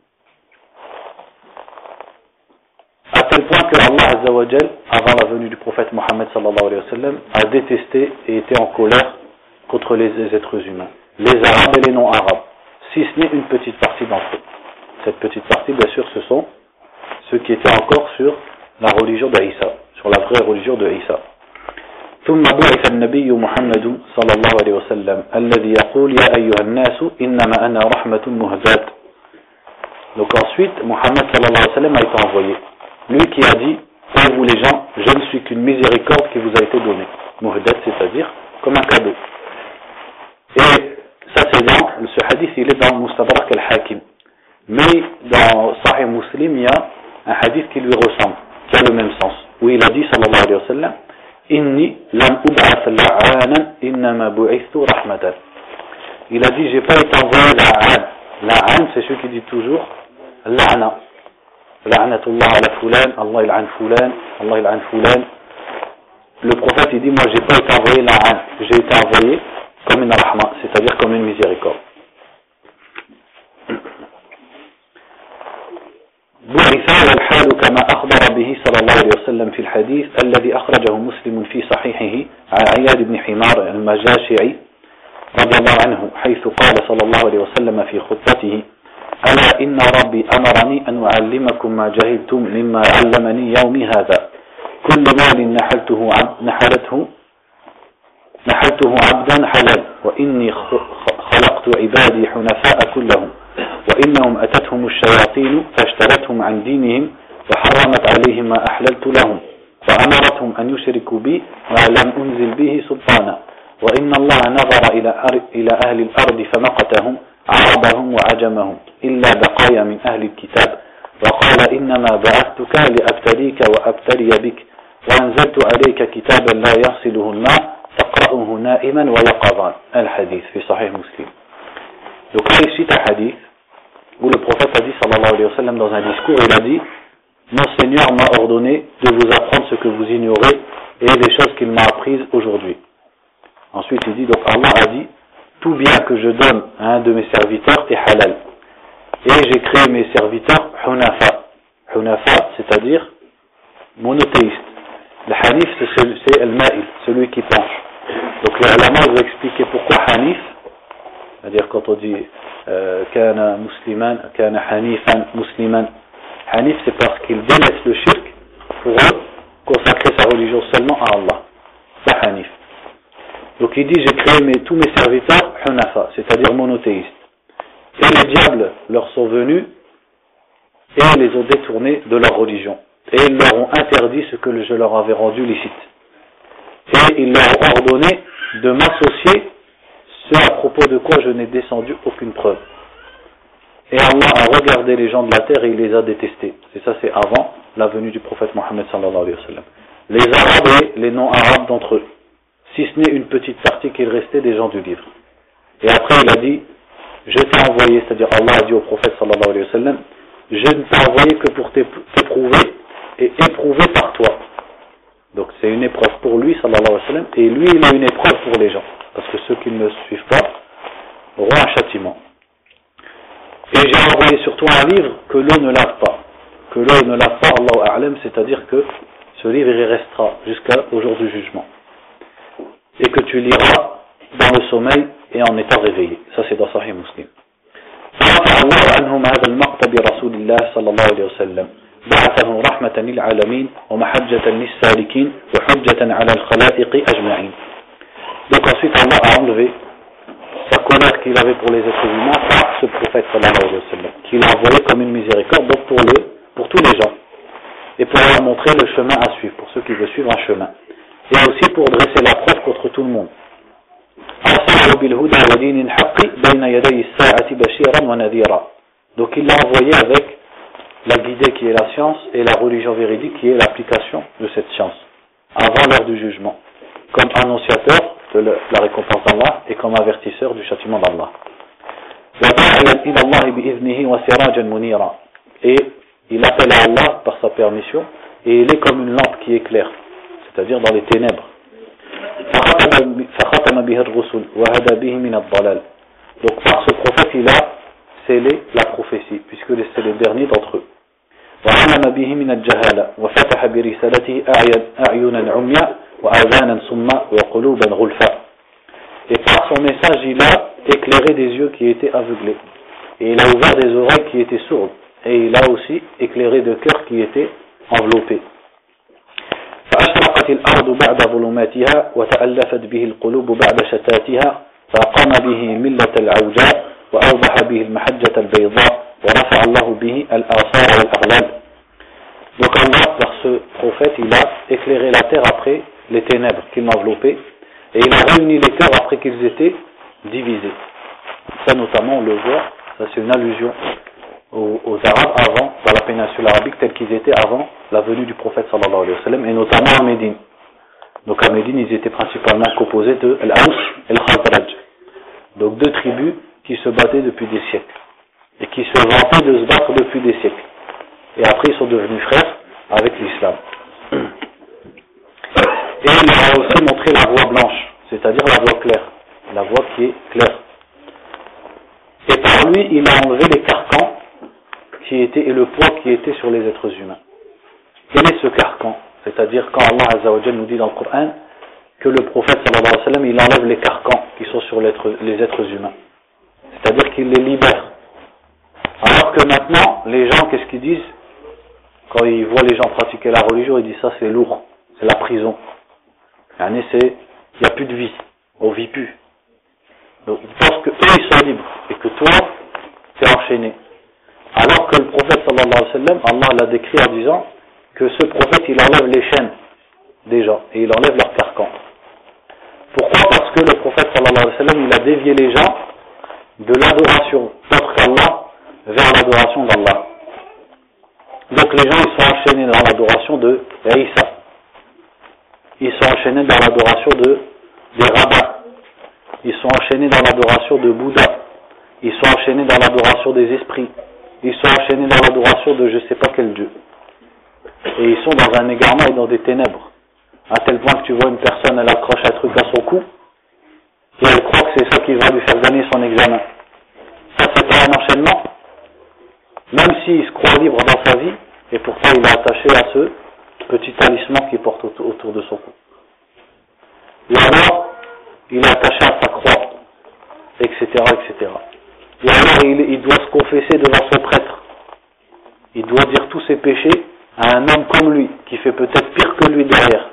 À tel point que Allah Azza wa Jal, avant la venue du prophète Mohammed sallallahu alayhi wa sallam, a détesté et était en colère contre les êtres humains, les arabes et les non-arabes, si ce n'est une petite partie d'entre eux. Cette petite partie, bien sûr, ce sont ceux qui étaient encore sur la religion d'Isa, sur la vraie religion de Isa. ثم بعث النبي محمد صلى الله عليه وسلم الذي يقول يا أيها الناس إنما أنا رحمة مهداة. Donc ensuite, Mohammed sallallahu alayhi wa sallam a été envoyé. Lui qui a dit, pour vous les gens, je ne suis qu'une miséricorde qui vous a été donnée. Muhdat, c'est-à-dire comme un cadeau. Et ça c'est dans, ce hadith il est dans Mustadrak al-Hakim. Mais dans Sahih Muslim, il y a un hadith qui lui ressemble, qui a le même sens, où il a dit, sallallahu alayhi wa sallam, Inni lam ub'ath la'anan innama bu'ithtu rahmatan. Il a dit, j'ai pas été envoyé la'an. La'an, c'est celui qui dit toujours la'na. La'natullah ala fulan, Allah il'an fulan, Allah il'an fulan. Le prophète il dit, moi j'ai pas été envoyé la'an, j'ai été envoyé comme une rahma, c'est-à-dire comme une miséricorde. بعث والحال كما أخبر به صلى الله عليه وسلم في الحديث الذي أخرجه مسلم في صحيحه عن عياد بن حمار المجاشعي رضي الله عنه حيث قال صلى الله عليه وسلم في خطبته ألا إن ربي أمرني أن أعلمكم ما جهلتم مما علمني يومي هذا كل مال نحلته عبد نحلته نحلته عبدا حلال وإني خلقت عبادي حنفاء كلهم وإنهم أتتهم الشياطين فاشترتهم عن دينهم وحرمت عليهم ما أحللت لهم وأمرتهم أن يشركوا بي ما لم أنزل به سلطانا وإن الله نظر إلى أهل الأرض فمقتهم عربهم وعجمهم إلا بقايا من أهل الكتاب وقال إنما بعثتك لأبتليك وأبتلي بك وأنزلت عليك كتابا لا يصله الماء تقرأه نائما ويقظا. الحديث في صحيح مسلم. Donc là il cite un hadith où le prophète a dit sallallahu alayhi wa sallam dans un discours, il a dit mon Seigneur m'a ordonné de vous apprendre ce que vous ignorez et les choses qu'il m'a apprises aujourd'hui. Ensuite il dit, donc Allah a dit tout bien que je donne à un de mes serviteurs est halal. Et j'ai créé mes serviteurs hunafa. Hunafa, c'est-à-dire monothéistes. Le hanif, c'est al-ma'il, celui qui penche. Donc les ulama vont expliquer pourquoi hanif, c'est-à-dire quand on dit kana musliman, kana hanifan musliman. Hanif, c'est parce qu'il délaisse le shirk pour consacrer sa religion seulement à Allah. C'est hanif. Donc il dit, j'ai créé mes, tous mes serviteurs hunafa, c'est-à-dire monothéistes. Et les diables leur sont venus et les ont détournés de leur religion. Et ils leur ont interdit ce que je leur avais rendu licite. Et ils leur ont ordonné de m'associer, ce à propos de quoi je n'ai descendu aucune preuve. Et Allah a regardé les gens de la terre et il les a détestés. Et ça c'est avant la venue du prophète Mohammed sallallahu alayhi wa sallam. Les arabes et les non-arabes d'entre eux. Si ce n'est une petite partie qu'il restait des gens du livre. Et après il a dit, je t'ai envoyé, c'est-à-dire Allah a dit au prophète sallallahu alayhi wa sallam, je ne t'ai envoyé que pour t'éprouver et éprouvé par toi. Donc c'est une épreuve pour lui sallallahu alayhi wa sallam, et lui il a une épreuve pour les gens, parce que ceux qui ne le suivent pas auront un châtiment. Et j'ai envoyé sur toi un livre que l'eau ne lave pas, que l'eau ne lave pas, Allahu a'lam, c'est-à-dire que ce livre il restera jusqu'au jour du jugement, et que tu liras dans le sommeil et en étant réveillé. Ça c'est dans Sahih Muslim. فرفع الله عنهم هذا المقت برسول الله صلى الله عليه وسلم بعثه رحمة للعالمين ومحجة للسالكين وحجة على الخلائق أجمعين. Donc ensuite Allah a enlevé sa colère qu'il avait pour les êtres humains par ce prophète sallallahu alayhi wa sallam, qu'il a envoyé comme une miséricorde donc pour, le, pour tous les gens, et pour leur montrer le chemin à suivre, pour ceux qui veulent suivre un chemin, et aussi pour dresser la preuve contre tout le monde. Donc il l'a envoyé avec la guidée qui est la science et la religion véridique qui est l'application de cette science avant l'heure du jugement, comme annonciateur de la récompense d'Allah et comme avertisseur du châtiment d'Allah. Et il appelle à Allah par sa permission et il est comme une lampe qui éclaire, c'est-à-dire dans les ténèbres. Donc par ce prophète il a scellé la prophétie puisque c'est le dernier d'entre eux. Et par son message il a éclairé des yeux qui étaient aveuglés et il a ouvert des oreilles qui étaient sourdes et il a aussi éclairé des cœurs qui étaient enveloppés. فأشرقت الأرض بعد ظلماتها وتألفت به القلوب بعد شتاتها فأقام به ملة العوجاء وأوضح به المحجة البيضاء ورفع الله به الآثار والأغلال. Donc Allah, par ce prophète, il a éclairé la terre après les ténèbres qui l'enveloppaient et il a réuni les cœurs après qu'ils étaient divisés. Ça notamment on le voit, ça c'est une allusion aux, aux Arabes avant, dans la péninsule arabique tels qu'ils étaient avant la venue du prophète sallallahu alayhi wa sallam et notamment à Médine. Donc à Médine ils étaient principalement composés de Al-Aws et Al-Khazraj. Donc deux tribus qui se battaient depuis des siècles et qui se vantaient de se battre depuis des siècles. Et après ils sont devenus frères avec l'islam. Et il leur a aussi montré la voie blanche, c'est-à-dire la voie claire, la voie qui est claire. Et par lui il a enlevé les carcans qui étaient et le poids qui était sur les êtres humains. Quel est ce carcan? C'est-à-dire quand Allah Azza wa Jalla nous dit dans le Coran que le prophète sallallahu alayhi wa sallam il enlève les carcans qui sont sur les êtres humains. C'est-à-dire qu'il les libère. Alors que maintenant, les gens, qu'est-ce qu'ils disent? Quand ils voient les gens pratiquer la religion, ils disent ça c'est lourd, c'est la prison. Il n'y a plus de vie, on vit plus. Donc ils pensent que eux ils sont libres et que toi, tu es enchaîné. Alors que le prophète sallallahu alayhi wa sallam, Allah l'a décrit en disant que ce prophète il enlève les chaînes des gens et il enlève leurs carcans. Pourquoi? Parce que le prophète sallallahu alayhi wa sallam il a dévié les gens de l'adoration d'autre qu'Allah vers l'adoration d'Allah. Donc les gens ils sont enchaînés dans l'adoration de Isa, ils sont enchaînés dans l'adoration de des rabbins, ils sont enchaînés dans l'adoration de Bouddha, ils sont enchaînés dans l'adoration des esprits, ils sont enchaînés dans l'adoration de je sais pas quel Dieu. Et ils sont dans un égarement et dans des ténèbres. À tel point que tu vois une personne, elle accroche un truc à son cou, et elle croit que c'est ça qui va lui faire gagner son examen. Ça c'est pas un enchaînement. Même s'il se croit libre dans sa vie, et pourtant il est attaché à ce petit talisman qu'il porte autour de son cou. Et alors, il est attaché à sa croix, et cetera, et cetera. Et alors il, il doit se confesser devant son prêtre. Il doit dire tous ses péchés à un homme comme lui, qui fait peut-être pire que lui derrière,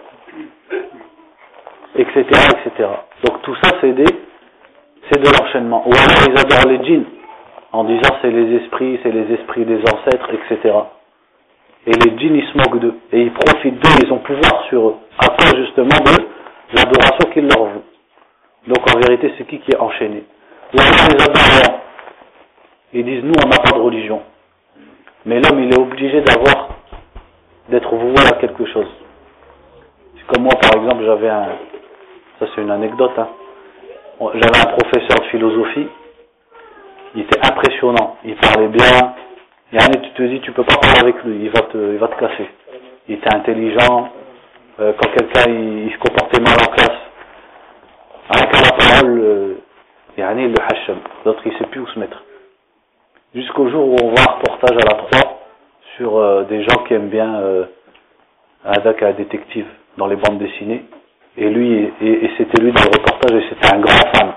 et cetera, et cetera. Donc tout ça c'est des, c'est de l'enchaînement. Ou alors ils adorent les djinns, en disant c'est les esprits, c'est les esprits des ancêtres, et cetera. Et les djinns ils se moquent d'eux, et ils profitent d'eux, ils ont pouvoir sur eux, à cause justement de l'adoration qu'ils leur vouent. Donc en vérité c'est qui qui est enchaîné? Ou alors ils adorent rien. Ils disent nous on n'a pas de religion. Mais l'homme il est obligé d'avoir, d'être voué à quelque chose. C'est comme moi par exemple j'avais un, ça c'est une anecdote, hein. J'avais un professeur de philosophie, il était impressionnant, il parlait bien, et tu te dis tu peux pas parler avec lui, il va te, il va te casser. Il était intelligent, euh, quand quelqu'un il, il se comportait mal en classe, avec la parole, euh, il le hacham, l'autre il sait plus où se mettre. Jusqu'au jour où on voit un reportage à la trois sur euh, des gens qui aiment bien euh, avec un détective dans les bandes dessinées, et lui, et, et c'était lui dans le reportage, et c'était un grand fan.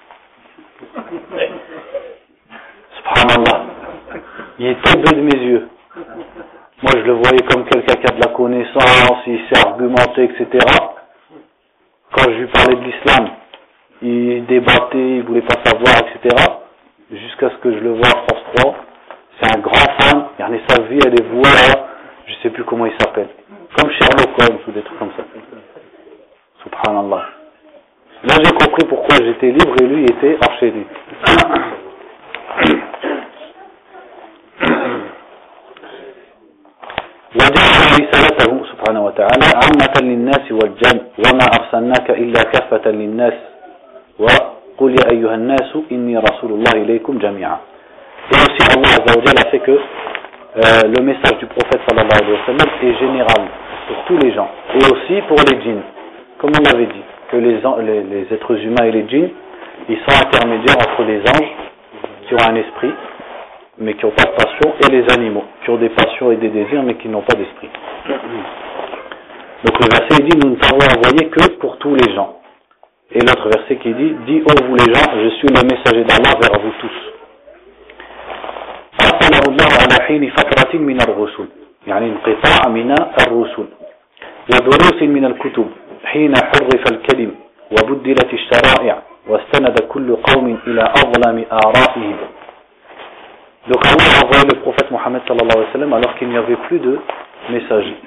Subhanallah, il est tombé de mes yeux. Moi je le voyais comme quelqu'un qui a de la connaissance, il sait argumenter, et cetera. Quand je lui parlais de l'islam, il débattait, il voulait pas savoir, et cetera. Jusqu'à ce que je le vois à France trois. C'est un grand fan, yani sa vie elle est vouée à, je sais plus comment il s'appelle, comme Sherlock Holmes ou des trucs comme ça. Subhanallah. Là j'ai compris pourquoi j'étais libre et lui était archer-libre. وجعل رسالته سبحانه وتعالى عامة للناس والجن وما أرسلناك إلا كافة للناس وقل يا أيها الناس إني رسول الله إليكم جميعا. Et aussi Allah Azza wa Jalla a fait que euh, le message du prophète sallallahu alayhi wa sallam est général pour tous les gens et aussi pour les djinns, comme on l'avait dit, que les, les, les êtres humains et les djinns ils sont intermédiaires entre les anges qui ont un esprit mais qui n'ont pas de passion et les animaux qui ont des passions et des désirs mais qui n'ont pas d'esprit. Donc le verset dit nous ne t'avons envoyé que pour tous les gens, et l'autre verset qui dit dis ô vous les gens je suis le messager d'Allah vers vous tous. أرسله الله على حين فترة من الرسل يعني انقطاع من الرسل ودروس من الكتب حين حرف الكلم وبدلت الشرائع واستند كل قوم إلى أظلم آرائهم. Donc Allah a envoyé le prophète Mohammed sallallahu alayhi wa sallam alors qu'il n'y avait plus de messagers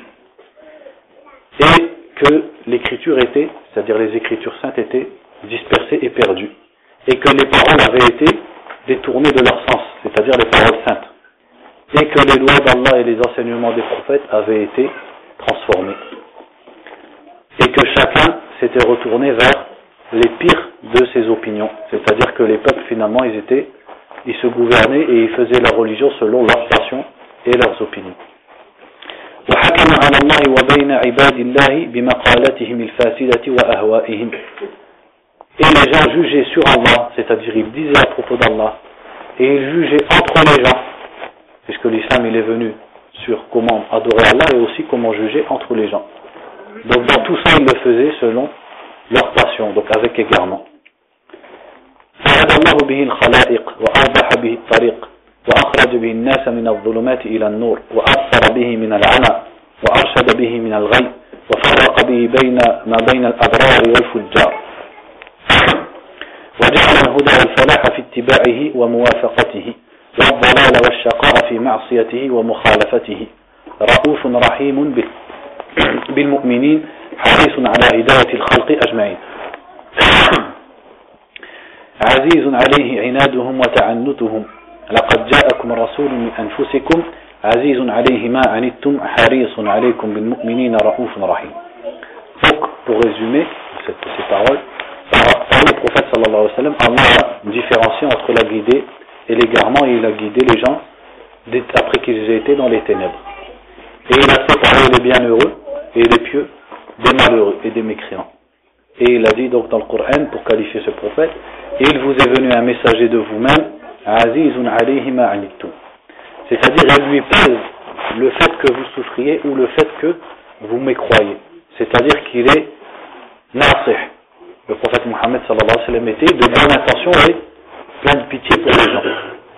et que l'écriture était, c'est-à-dire les écritures saintes étaient dispersées et perdues et que les paroles avaient été détournées de leur sens, c'est-à-dire les paroles saintes, et que les lois d'Allah et les enseignements des prophètes avaient été transformés et que chacun s'était retourné vers les pires de ses opinions, c'est-à-dire que les peuples finalement ils étaient ils se gouvernaient et ils faisaient leur religion selon leurs passions et leurs opinions. وحكم على الله وبين عباد الله بمقالتهم الفاسدة وأهوائهم. Et les gens jugeaient sur Allah, c'est-à-dire ils disaient à propos d'Allah, et ils jugeaient entre les gens, puisque l'islam il est venu sur comment adorer Allah et aussi comment juger entre les gens. Donc dans tout ça ils le faisaient selon leur passion, donc avec égarement. فهدى الله به الخلائق وأوضح به الطريق وأخرج به الناس من الظلمات إلى النور وأبصر به من العمى وأرشد به من الغي وفرق به بين ما بين الأبرار والفجار وجعل الهدى والفلاح في اتباعه وموافقته والضلال والشقاء في معصيته ومخالفته رؤوف رحيم بالمؤمنين حريص على هداية الخلق أجمعين عزيز عليه عنادهم وتعنتهم لقد جاءكم رسول من أنفسكم عزيز عليه ما عنتم حريص عليكم بالمؤمنين رؤوف رحيم. Donc, pour résumer cette, ces paroles, par, par le prophète sallallahu alayhi wa sallam, Allah a différencié entre la guidée et l'égarement et il a guidé les gens après qu'ils aient été dans les ténèbres. Et il a séparé les bienheureux et les pieux des malheureux et des mécréants. Et il a dit donc dans le Coran pour qualifier ce prophète, il vous est venu un messager de vous-même, Azizun alayhi ma anittum. C'est-à-dire il lui pèse le fait que vous souffriez ou le fait que vous mécroyez. C'est-à-dire qu'il est nasih. Le prophète Mohammed sallallahu alayhi wa sallam était de bonne intention et plein de pitié pour les gens.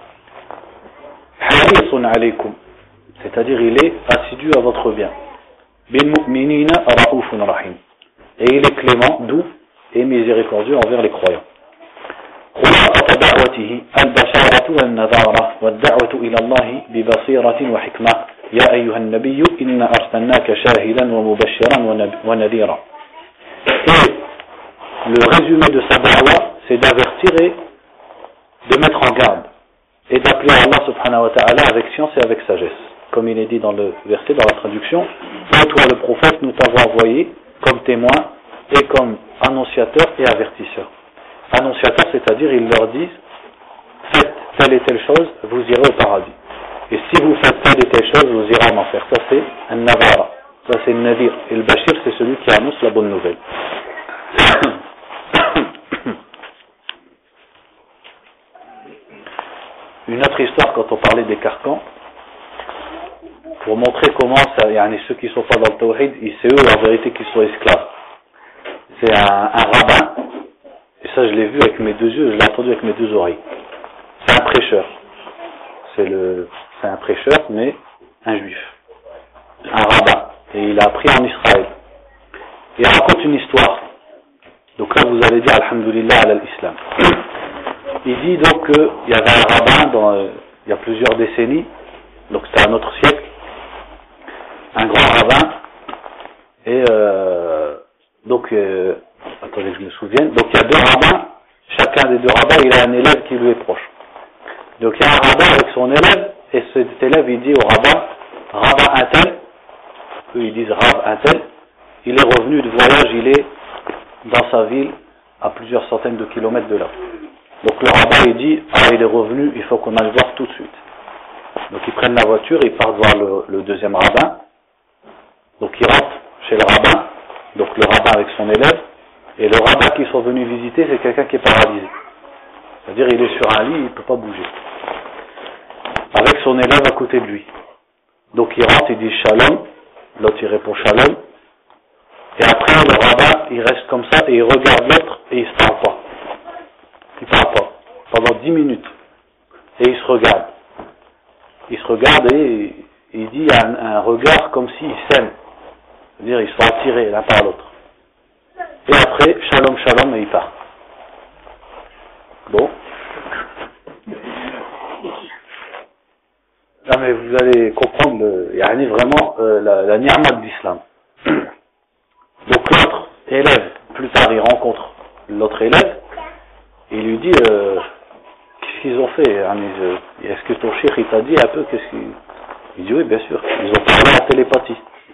Harisun alaykum. C'est-à-dire il est assidu à votre bien. Bil mu'minina ra'ufun rahim. Et il est clément, doux et miséricordieux envers les croyants. خلاصة دعوته البشارة والنذارة والدعوة إلى الله ببصيرة وحكمة يا أيها النبي إنا أرسلناك شاهدا ومبشرا ونذيرا. Et le résumé de sa da'wa, c'est d'avertir et de mettre en garde et d'appeler Allah subhanahu wa ta'ala avec science et avec sagesse. Comme il est dit dans le verset, dans la traduction, ô toi le prophète, nous t'avons envoyé comme témoin et comme annonciateur et avertisseur. Annonciateur, c'est-à-dire ils leur disent faites telle et telle chose, vous irez au paradis. Et si vous faites telle et telle chose, vous irez en enfer. Ça c'est un navara, ça c'est le nadir. Et le bashir, c'est celui qui annonce la bonne nouvelle. Une autre histoire quand on parlait des carcans, pour montrer comment ça, il y a ceux qui ne sont pas dans le tawhid, c'est eux en vérité qui sont esclaves. C'est un, un rabbin, et ça je l'ai vu avec mes deux yeux, je l'ai entendu avec mes deux oreilles. C'est un prêcheur. C'est le, c'est un prêcheur, mais un juif. Un rabbin. Et il a appris en Israël. Il raconte une histoire. Donc là, vous allez dire Alhamdulillah ala l'islam. Il dit donc qu'il y avait un rabbin dans, euh, il y a plusieurs décennies, donc c'était un autre siècle, un grand rabbin, et euh, donc, euh, attendez que je me souvienne, donc il y a deux rabbins, chacun des deux rabbins, il a un élève qui lui est proche. Donc il y a un rabbin avec son élève, et cet élève il dit au rabbin, rabbin un tel, eux ils disent rab un tel, il est revenu de voyage, il est dans sa ville, à plusieurs centaines de kilomètres de là. Donc le rabbin il dit, ah il est revenu, il faut qu'on aille voir tout de suite. Donc ils prennent la voiture, ils partent voir le, le deuxième rabbin, donc ils rentrent chez le rabbin, donc le rabbin avec son élève, et le rabbin qu'ils sont venus visiter c'est quelqu'un qui est paralysé. C'est-à-dire il est sur un lit, il ne peut pas bouger. Avec son élève à côté de lui. Donc il rentre, il dit shalom, l'autre il répond shalom, et après le rabbin il reste comme ça et il regarde l'autre et il se parle pas. Il parle pas. Pendant dix minutes. Et il se regarde. Il se regarde et il dit un, un regard comme s'ils s'aiment. C'est-à-dire ils sont attirés l'un par l'autre. Et après, shalom shalom et il part. Bon. Là, mais vous allez comprendre, il y a vraiment euh, la, la ni'ma de l'islam. Donc l'autre élève, plus tard il rencontre l'autre élève, et il lui dit, euh, qu'est-ce qu'ils ont fait? Est-ce que ton cheikh il t'a dit un peu qu'est-ce qu'il... Il dit oui bien sûr, ils ont parlé en télépathie.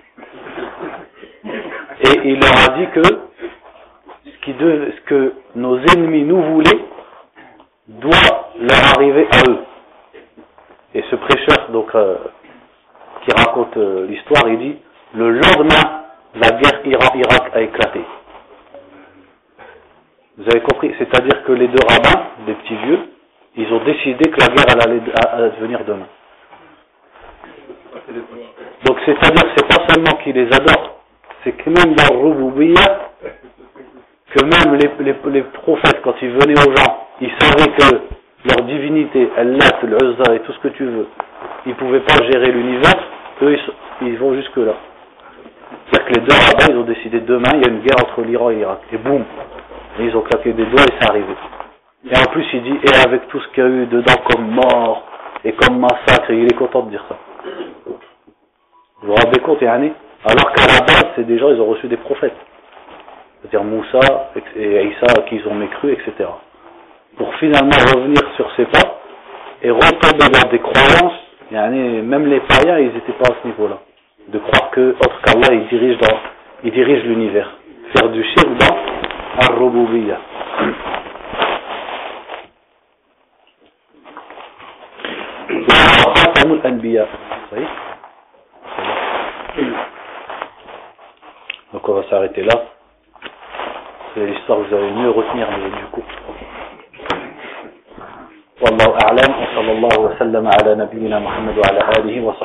Et il leur a dit que ce, qui de, ce que nos ennemis nous voulaient doit leur arriver à eux. Et ce prêcheur donc euh, qui raconte euh, l'histoire, il dit le lendemain la guerre Iran-Irak a éclaté. Vous avez compris? C'est-à-dire que les deux rabbins, des petits vieux, ils ont décidé que la guerre allait advenir demain. Donc c'est-à-dire que c'est pas seulement qu'ils les adorent, c'est que même dans le Rububiyya, que même les, les, les prophètes, quand ils venaient aux gens, ils savaient que leur divinité, Allah, l'Uzza et tout ce que tu veux, ils pouvaient pas gérer l'univers, eux ils, ils vont jusque là. C'est-à-dire que les deux rabbins, ils ont décidé demain, il y a une guerre entre l'Iran et l'Irak. Et boum, ils ont claqué des doigts et c'est arrivé. Et en plus il dit, et avec tout ce qu'il y a eu dedans comme mort et comme massacre, et il est content de dire ça. Vous vous rendez compte, Yanni? Alors qu'à la base, c'est des gens, ils ont reçu des prophètes. C'est-à-dire Moussa et Isa qu'ils ont mécru, et cetera. Pour finalement revenir sur ses pas et retomber dans des croyances, Yanni, même les païens, ils n'étaient pas à ce niveau-là. De croire que, autre qu'Allah, il dirige dans, il dirige l'univers. Faire du shirk dans Ar-Rububiyya. Khatamul Anbiya. Vous voyez? Donc on va s'arrêter là. C'est l'histoire que vous allez mieux retenir, mais du coup. Wallahu a'lam, wa sallallahu wa sallam ala nabiyyina Muhammad wa ala alihi wa sahbihi.